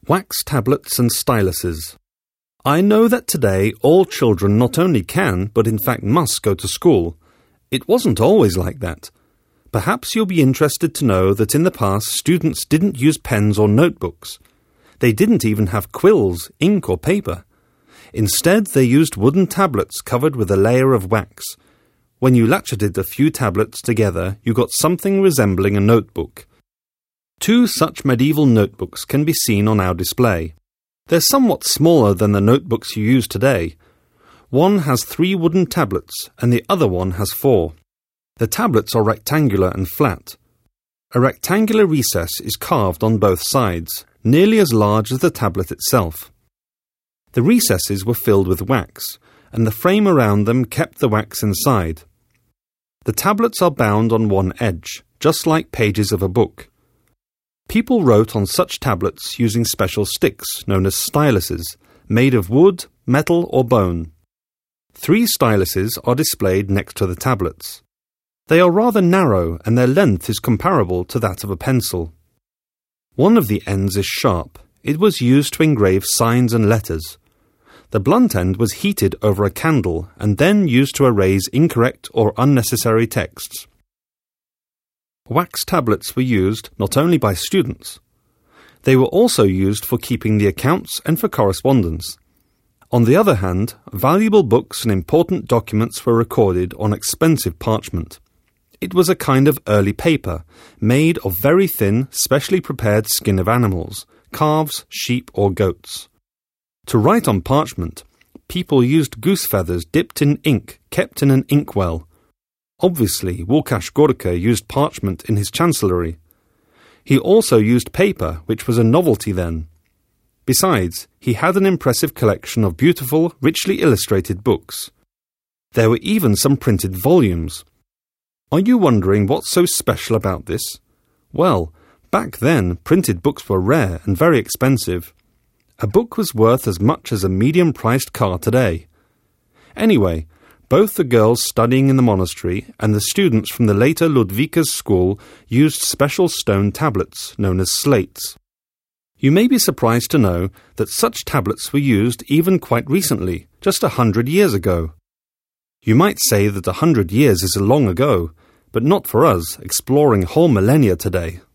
Wax tablets and styluses. I know that today all children not only can, but in fact must go to school. It wasn't always like that. Perhaps you'll be interested to know that in the past students didn't use pens or notebooks. They didn't even have quills, ink or paper. Instead, they used wooden tablets covered with a layer of wax. When you latcheted a few tablets together, you got something resembling a notebook. 2 such medieval notebooks can be seen on our display. They're somewhat smaller than the notebooks you use today. One has 3 wooden tablets and the other one has 4. The tablets are rectangular and flat. A rectangular recess is carved on both sides, nearly as large as the tablet itself. The recesses were filled with wax, and the frame around them kept the wax inside. The tablets are bound on one edge, just like pages of a book. People wrote on such tablets using special sticks known as styluses, made of wood, metal or bone. 3 styluses are displayed next to the tablets. They are rather narrow and their length is comparable to that of a pencil. One of the ends is sharp. It was used to engrave signs and letters. The blunt end was heated over a candle and then used to erase incorrect or unnecessary texts. Wax tablets were used not only by students. They were also used for keeping the accounts and for correspondence. On the other hand, valuable books and important documents were recorded on expensive parchment. It was a kind of early paper, made of very thin, specially prepared skin of animals, calves, sheep or goats. To write on parchment, people used goose feathers dipped in ink, kept in an inkwell. Obviously, Łukasz Gorka used parchment in his chancellery. He also used paper, which was a novelty then. Besides, he had an impressive collection of beautiful, richly illustrated books. There were even some printed volumes. Are you wondering what's so special about this? Well, back then, printed books were rare and very expensive. A book was worth as much as a medium-priced car today. Anyway, both the girls studying in the monastery and the students from the later Ludwika's school used special stone tablets known as slates. You may be surprised to know that such tablets were used even quite recently, just 100 years ago. You might say that 100 years is long ago, but not for us, exploring whole millennia today.